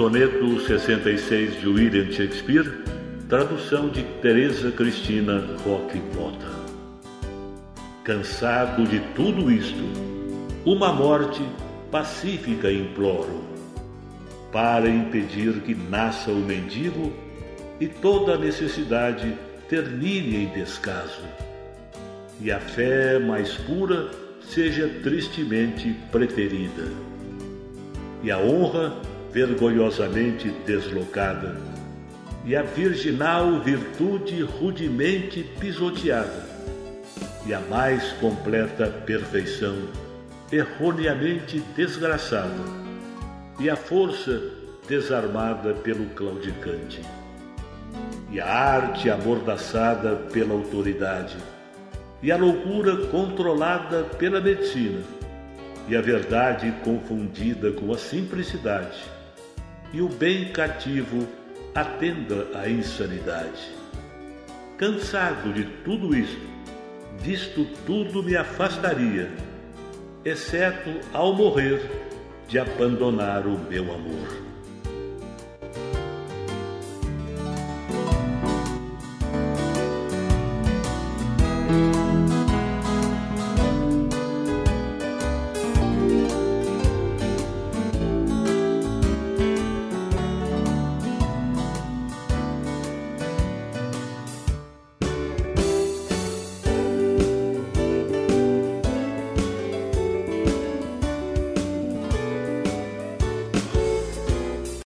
Soneto 66 de William Shakespeare, tradução de Teresa Cristina Roque Mota. Cansado de tudo isto, uma morte pacífica imploro, para impedir que nasça o mendigo e toda a necessidade termine em descaso, e a fé mais pura seja tristemente preferida, e a honra vergonhosamente deslocada, e a virginal virtude rudemente pisoteada, e a mais completa perfeição erroneamente desgraçada, e a força desarmada pelo claudicante, e a arte amordaçada pela autoridade, e a loucura controlada pela medicina, e a verdade confundida com a simplicidade, e o bem cativo atenda à insanidade. Cansado de tudo isto, disto tudo me afastaria, exceto ao morrer de abandonar o meu amor.